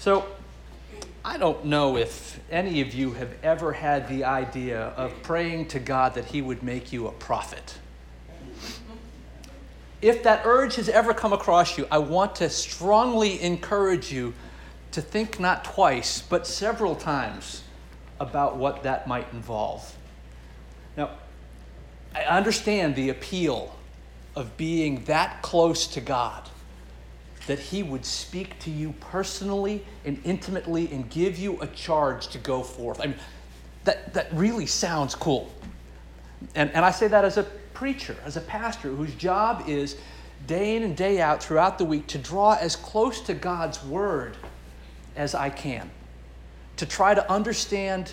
So, I don't know if any of you have ever had the idea of praying to God that he would make you a prophet. If that urge has ever come across you, I want to strongly encourage you to think not twice, but several times about what that might involve. Now, I understand the appeal of being that close to God, that he would speak to you personally and intimately and give you a charge to go forth. I mean, that really sounds cool. And I say that as a preacher, as a pastor, whose job is day in and day out throughout the week to draw as close to God's word as I can, to try to understand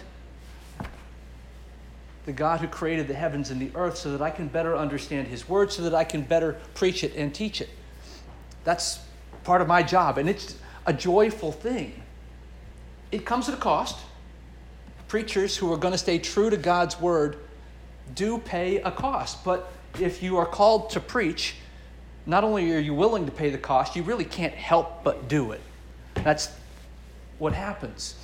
the God who created the heavens and the earth so that I can better understand his word, so that I can better preach it and teach it. That's part of my job, and it's a joyful thing. It comes at a cost. Preachers who are going to stay true to God's word do pay a cost, but if you are called to preach, not only are you willing to pay the cost, you really can't help but do it. That's what happens.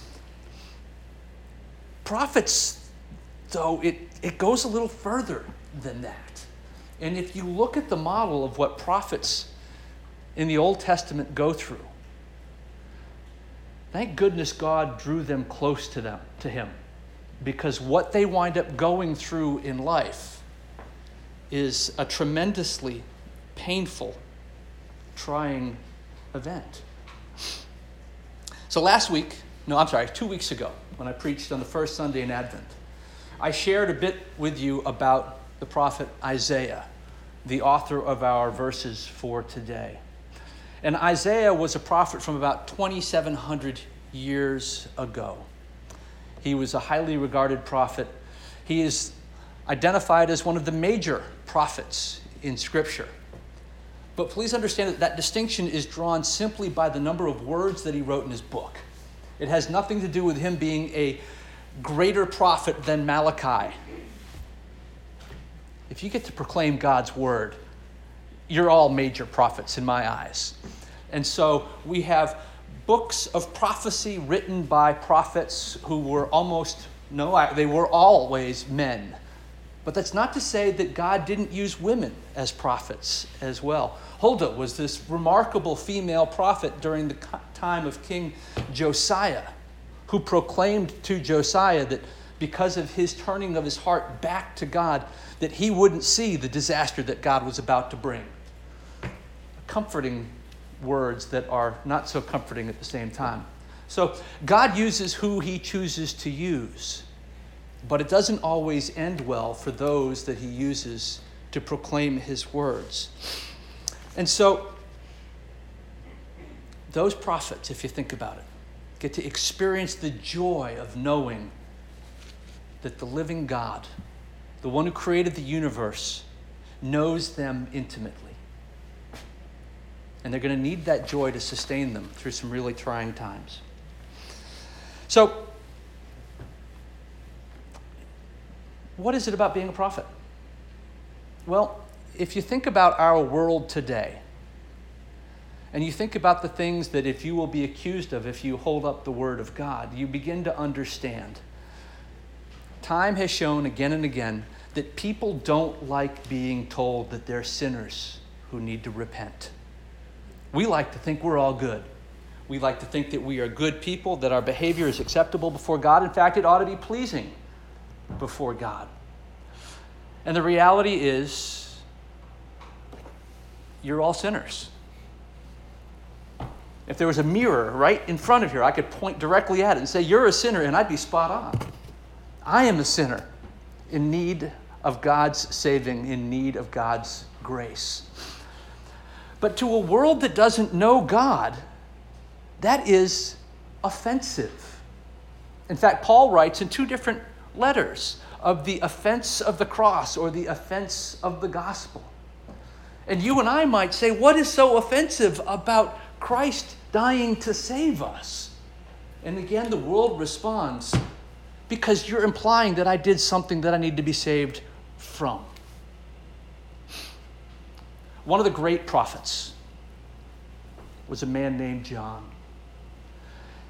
Prophets, though, it goes a little further than that. And if you look at the model of what prophets in the Old Testament go through, thank goodness God drew them close to him, because what they wind up going through in life is a tremendously painful, trying event. So 2 weeks ago, when I preached on the first Sunday in Advent, I shared a bit with you about the prophet Isaiah, the author of our verses for today. And Isaiah was a prophet from about 2,700 years ago. He was a highly regarded prophet. He is identified as one of the major prophets in Scripture. But please understand that distinction is drawn simply by the number of words that he wrote in his book. It has nothing to do with him being a greater prophet than Malachi. If you get to proclaim God's word, you're all major prophets in my eyes. And so we have books of prophecy written by prophets who were they were always men. But that's not to say that God didn't use women as prophets as well. Huldah was this remarkable female prophet during the time of King Josiah, who proclaimed to Josiah that because of his turning of his heart back to God, that he wouldn't see the disaster that God was about to bring. Comforting words that are not so comforting at the same time. So God uses who he chooses to use, but it doesn't always end well for those that he uses to proclaim his words. And so those prophets, if you think about it, get to experience the joy of knowing that the living God, the one who created the universe, knows them intimately. And they're going to need that joy to sustain them through some really trying times. So, what is it about being a prophet? Well, if you think about our world today, and you think about the things that if you will be accused of if you hold up the word of God, you begin to understand. Time has shown again and again that people don't like being told that they're sinners who need to repent. We like to think we're all good. We like to think that we are good people, that our behavior is acceptable before God. In fact, it ought to be pleasing before God. And the reality is, you're all sinners. If there was a mirror right in front of you, I could point directly at it and say, you're a sinner, and I'd be spot on. I am a sinner in need of God's saving, in need of God's grace. But to a world that doesn't know God, that is offensive. In fact, Paul writes in 2 different letters of the offense of the cross or the offense of the gospel. And you and I might say, what is so offensive about Christ dying to save us? And again, the world responds, because you're implying that I did something that I need to be saved from. One of the great prophets was a man named John.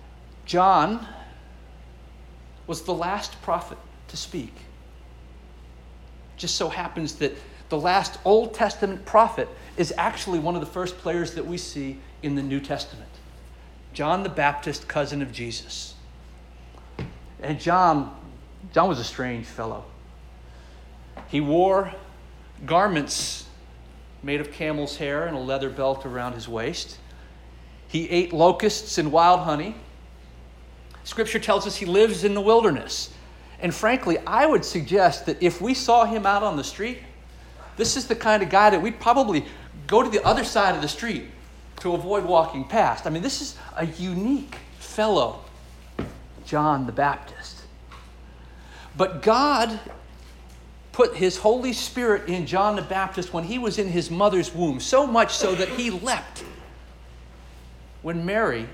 John was the last prophet to speak. Just so happens that the last Old Testament prophet is actually one of the first players that we see in the New Testament. John the Baptist, cousin of Jesus. And John was a strange fellow. He wore garments made of camel's hair and a leather belt around his waist. He ate locusts and wild honey. Scripture tells us he lives in the wilderness. And frankly, I would suggest that if we saw him out on the street, this is the kind of guy that we'd probably go to the other side of the street to avoid walking past. I mean, this is a unique fellow, John the Baptist. But God put his Holy Spirit in John the Baptist when he was in his mother's womb, so much so that he leapt when Mary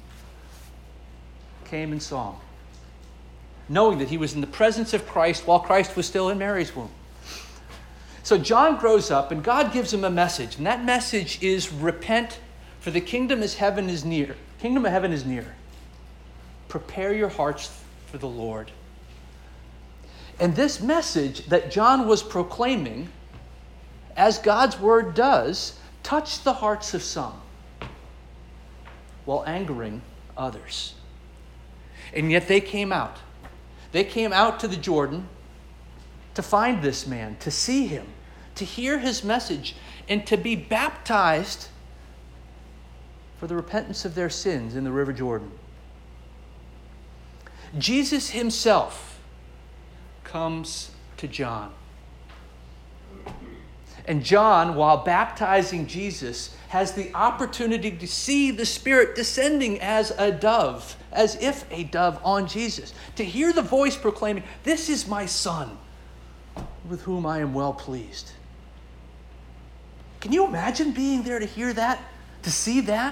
came and saw him, knowing that he was in the presence of Christ while Christ was still in Mary's womb. So John grows up and God gives him a message, and that message is repent, for the kingdom of heaven is near. Kingdom of heaven is near. Prepare your hearts for the Lord. And this message that John was proclaiming, as God's word does, touched the hearts of some while angering others. And yet they came out. They came out to the Jordan to find this man, to see him, to hear his message, and to be baptized for the repentance of their sins in the River Jordan. Jesus himself comes to John. And John, while baptizing Jesus, has the opportunity to see the Spirit descending as a dove, as if a dove on Jesus, to hear the voice proclaiming, "This is my Son, with whom I am well pleased." Can you imagine being there to hear that, to see that?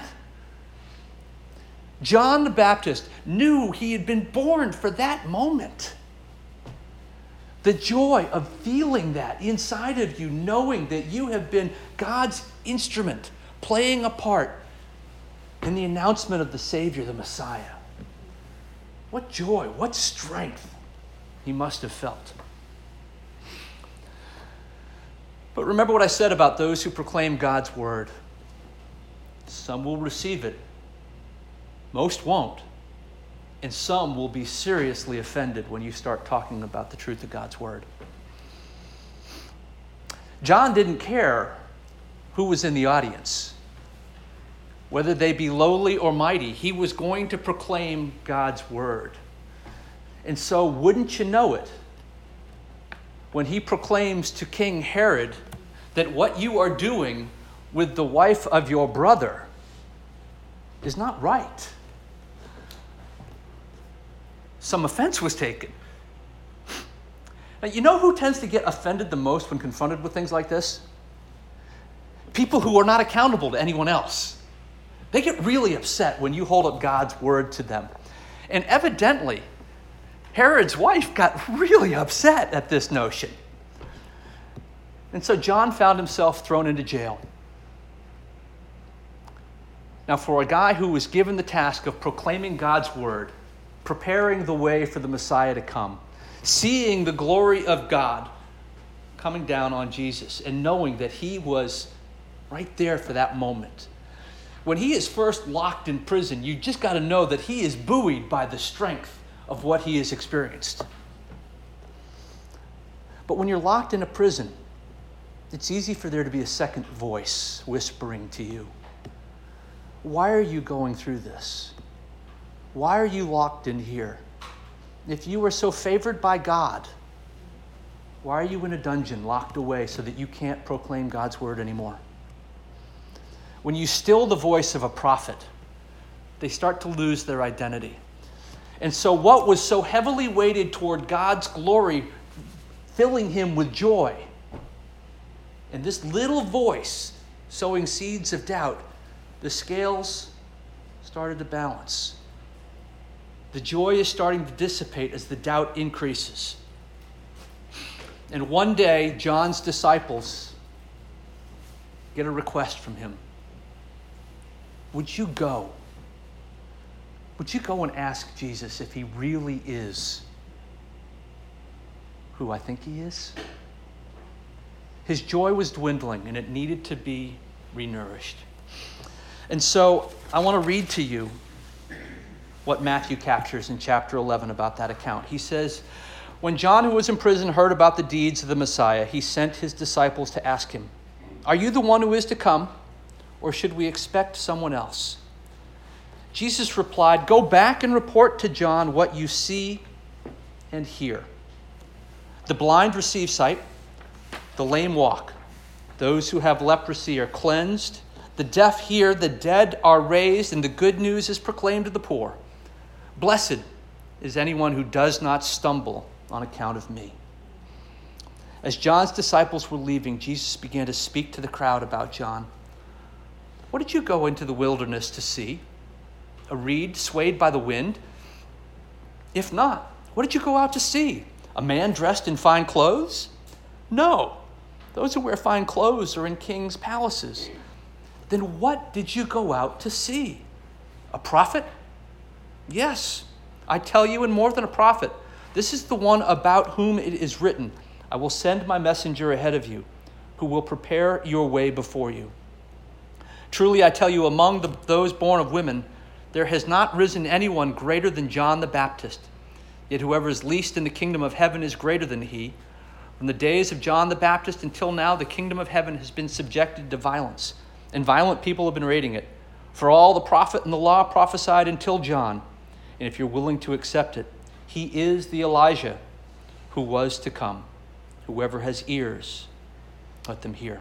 John the Baptist knew he had been born for that moment. The joy of feeling that inside of you, knowing that you have been God's instrument, playing a part in the announcement of the Savior, the Messiah. What joy, what strength he must have felt. But remember what I said about those who proclaim God's word. Some will receive it, most won't. And some will be seriously offended when you start talking about the truth of God's word. John didn't care who was in the audience, whether they be lowly or mighty. He was going to proclaim God's word. And so, wouldn't you know it, when he proclaims to King Herod that what you are doing with the wife of your brother is not right. Some offense was taken. Now, you know who tends to get offended the most when confronted with things like this? People who are not accountable to anyone else. They get really upset when you hold up God's word to them. And evidently, Herod's wife got really upset at this notion. And so John found himself thrown into jail. Now, for a guy who was given the task of proclaiming God's word, preparing the way for the Messiah to come, seeing the glory of God coming down on Jesus, and knowing that he was right there for that moment. When he is first locked in prison, you just got to know that he is buoyed by the strength of what he has experienced. But when you're locked in a prison, it's easy for there to be a second voice whispering to you. Why are you going through this? Why are you locked in here? If you are so favored by God, why are you in a dungeon locked away so that you can't proclaim God's word anymore? When you still the voice of a prophet, they start to lose their identity. And so what was so heavily weighted toward God's glory, filling him with joy, and this little voice sowing seeds of doubt, the scales started to balance. The joy is starting to dissipate as the doubt increases. And one day, John's disciples get a request from him. Would you go would you go and ask Jesus if he really is who I think he is? His joy was dwindling, and it needed to be renourished. And so I want to read to you what Matthew captures in chapter 11 about that account. He says, when John, who was in prison, heard about the deeds of the Messiah, he sent his disciples to ask him, are you the one who is to come, or should we expect someone else? Jesus replied, go back and report to John what you see and hear. The blind receive sight, the lame walk, those who have leprosy are cleansed, the deaf hear, the dead are raised, and the good news is proclaimed to the poor. Blessed is anyone who does not stumble on account of me. As John's disciples were leaving, Jesus began to speak to the crowd about John. What did you go into the wilderness to see? A reed swayed by the wind? If not, what did you go out to see? A man dressed in fine clothes? No, those who wear fine clothes are in kings' palaces. Then what did you go out to see? A prophet? Yes, I tell you, and more than a prophet. This is the one about whom it is written, I will send my messenger ahead of you, who will prepare your way before you. Truly, I tell you, among those born of women, there has not risen anyone greater than John the Baptist. Yet whoever is least in the kingdom of heaven is greater than he. From the days of John the Baptist until now, the kingdom of heaven has been subjected to violence, and violent people have been raiding it. For all the prophet and the law prophesied until John. And if you're willing to accept it, he is the Elijah who was to come. Whoever has ears, let them hear.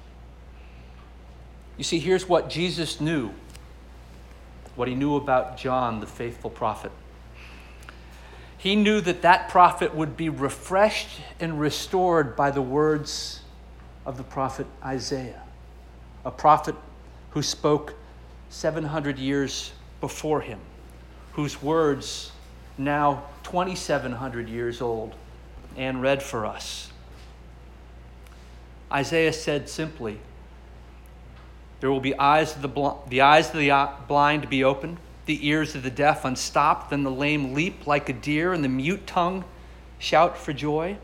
You see, here's what Jesus knew, what he knew about John, the faithful prophet. He knew that that prophet would be refreshed and restored by the words of the prophet Isaiah, a prophet who spoke 700 years before him, whose words, now 2,700 years old, and read for us. Isaiah said simply, there will be the eyes of the blind be opened, the ears of the deaf unstopped, then the lame leap like a deer, and the mute tongue shout for joy.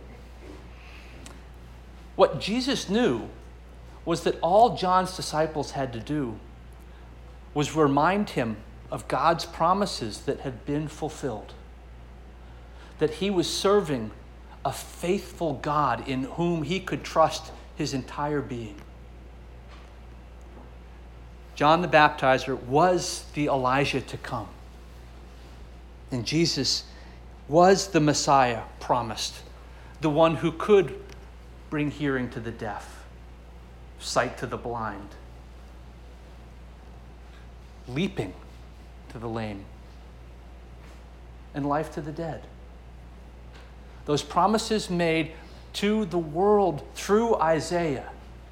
What Jesus knew was that all John's disciples had to do was remind him of God's promises that had been fulfilled, that he was serving a faithful God in whom he could trust his entire being. John the Baptizer was the Elijah to come. And Jesus was the Messiah promised, the one who could bring hearing to the deaf, sight to the blind, leaping to the lame, and life to the dead. Those promises made to the world through Isaiah,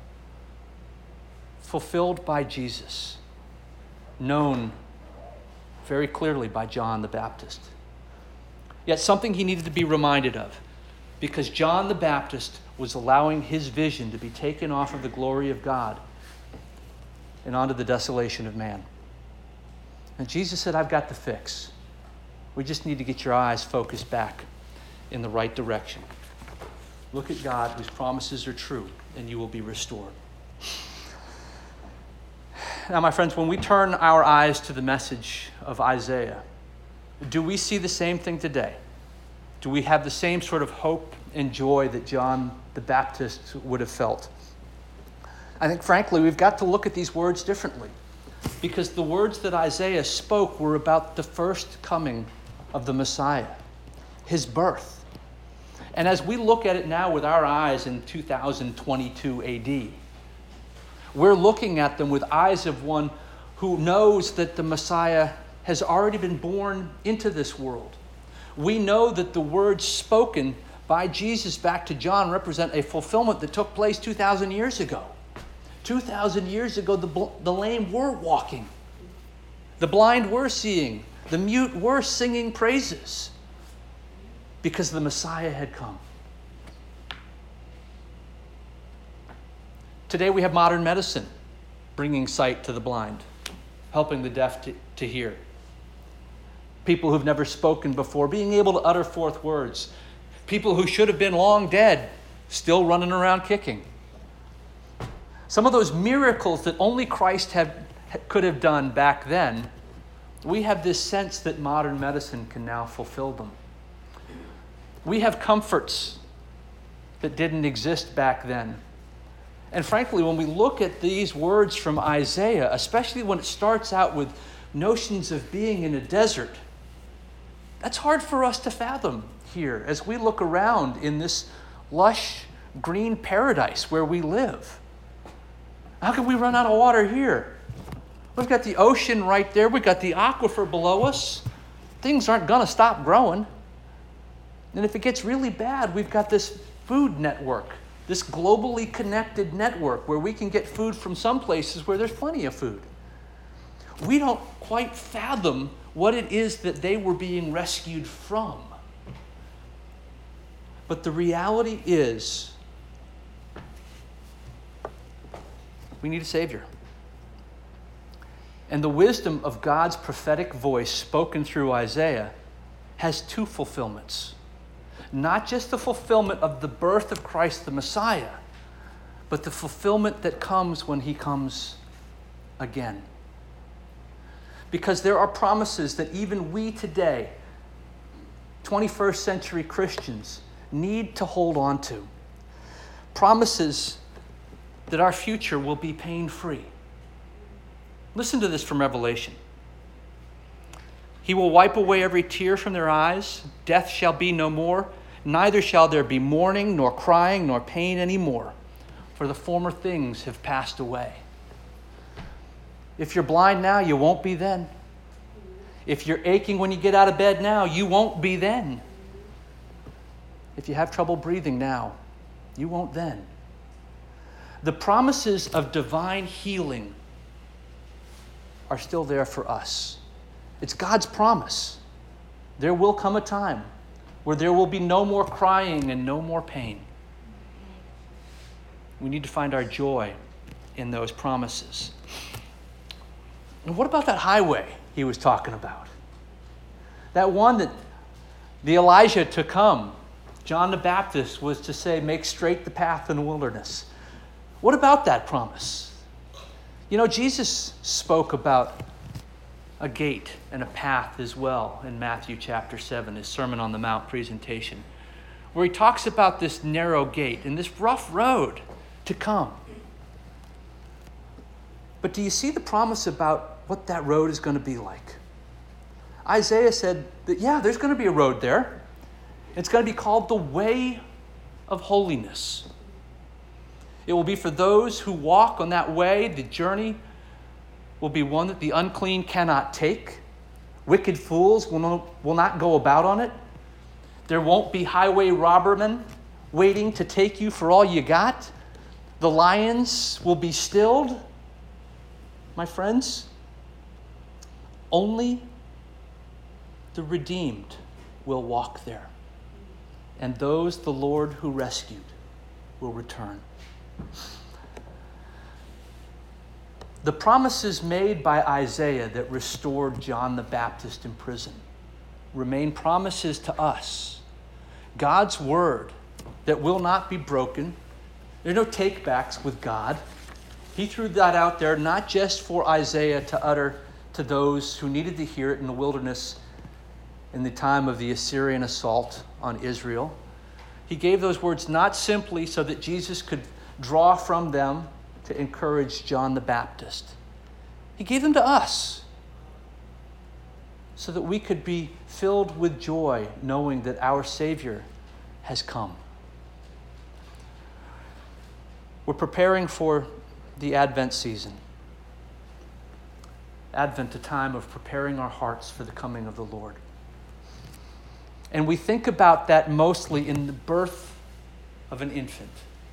fulfilled by Jesus, known very clearly by John the Baptist. Yet something he needed to be reminded of, because John the Baptist was allowing his vision to be taken off of the glory of God and onto the desolation of man. And Jesus said, I've got the fix. We just need to get your eyes focused back in the right direction. Look at God, whose promises are true, and you will be restored. Now, my friends, when we turn our eyes to the message of Isaiah, do we see the same thing today? Do we have the same sort of hope and joy that John the Baptist would have felt? I think, frankly, we've got to look at these words differently, because the words that Isaiah spoke were about the first coming of the Messiah, his birth. And as we look at it now with our eyes in 2022 AD, we're looking at them with eyes of one who knows that the Messiah has already been born into this world. We know that the words spoken by Jesus back to John represent a fulfillment that took place 2,000 years ago. 2,000 years ago, the lame were walking. The blind were seeing. The mute were singing praises because the Messiah had come. Today we have modern medicine bringing sight to the blind, helping the deaf to hear. people who've never spoken before, being able to utter forth words, people who should have been long dead, still running around kicking. Some of those miracles that only Christ could have done back then, we have this sense that modern medicine can now fulfill them. We have comforts that didn't exist back then. And frankly, when we look at these words from Isaiah, especially when it starts out with notions of being in a desert, that's hard for us to fathom here as we look around in this lush green paradise where we live. How can we run out of water here? We've got the ocean right there. We've got the aquifer below us. Things aren't going to stop growing. And if it gets really bad, we've got this food network, this globally connected network where we can get food from some places where there's plenty of food. We don't quite fathom what it is that they were being rescued from. But the reality is, we need a Savior. And the wisdom of God's prophetic voice spoken through Isaiah has two fulfillments. Not just the fulfillment of the birth of Christ the Messiah, but the fulfillment that comes when he comes again. Because there are promises that even we today, 21st century Christians, need to hold on to. Promises that our future will be pain-free. Listen to this from Revelation. He will wipe away every tear from their eyes. Death shall be no more. Neither shall there be mourning, nor crying, nor pain anymore, for the former things have passed away. If you're blind now, you won't be then. If you're aching when you get out of bed now, you won't be then. If you have trouble breathing now, you won't then. The promises of divine healing are still there for us. It's God's promise. There will come a time where there will be no more crying and no more pain. We need to find our joy in those promises. And what about that highway he was talking about? That one that the Elijah to come, John the Baptist, was to say, make straight the path in the wilderness. What about that promise? You know, Jesus spoke about a gate and a path as well in Matthew chapter 7, his Sermon on the Mount presentation, where he talks about this narrow gate and this rough road to come. But do you see the promise about what that road is going to be like? Isaiah said that, yeah, there's going to be a road there. It's going to be called the way of holiness. It will be for those who walk on that way. The journey will be one that the unclean cannot take. Wicked fools will not go about on it. There won't be highway robbermen waiting to take you for all you got. The lions will be stilled. My friends, only the redeemed will walk there. And those the Lord who rescued will return. The promises made by Isaiah that restored John the Baptist in prison remain promises to us. God's word that will not be broken. There are no takebacks with God. He threw that out there not just for Isaiah to utter to those who needed to hear it in the wilderness in the time of the Assyrian assault on Israel. He gave those words not simply so that Jesus could draw from them to encourage John the Baptist. He gave them to us so that we could be filled with joy knowing that our Savior has come. We're preparing for the Advent season. Advent, a time of preparing our hearts for the coming of the Lord. And we think about that mostly in the birth of an infant.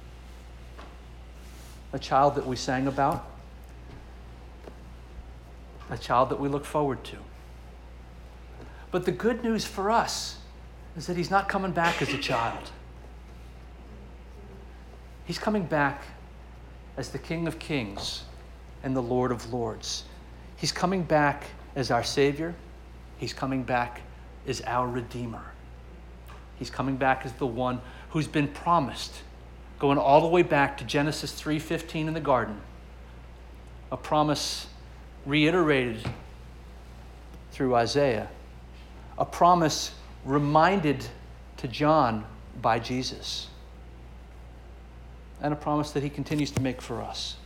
A child that we sang about. A child that we look forward to. But the good news for us is that he's not coming back as a child. He's coming back as the King of Kings and the Lord of Lords. He's coming back as our Savior He's coming back as our Redeemer. He's coming back as the one who's been promised, going all the way back to Genesis 3:15 in the garden, a promise reiterated through Isaiah, a promise reminded to John by Jesus, and a promise that he continues to make for us.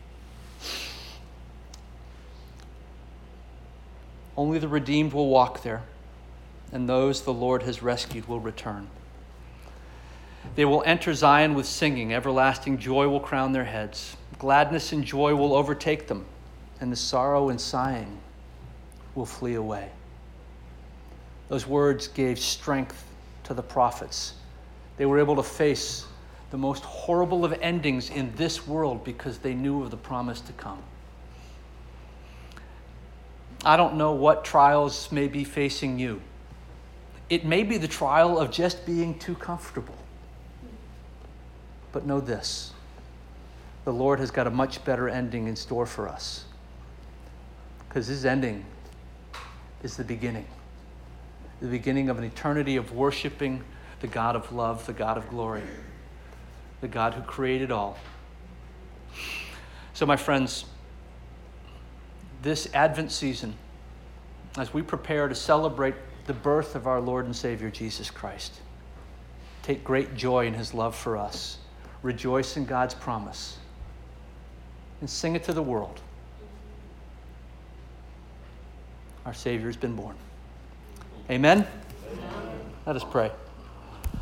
Only the redeemed will walk there, and those the Lord has rescued will return. They will enter Zion with singing. Everlasting joy will crown their heads. Gladness and joy will overtake them, and the sorrow and sighing will flee away. Those words gave strength to the prophets. They were able to face the most horrible of endings in this world because they knew of the promise to come. I don't know what trials may be facing you. It may be the trial of just being too comfortable. But know this, the Lord has got a much better ending in store for us, because his ending is the beginning of an eternity of worshiping the God of love, the God of glory, the God who created all. So my friends, this Advent season, as we prepare to celebrate the birth of our Lord and Savior Jesus Christ, take great joy in his love for us. Rejoice in God's promise and sing it to the world. Our Savior has been born. Amen? Amen. Let us pray.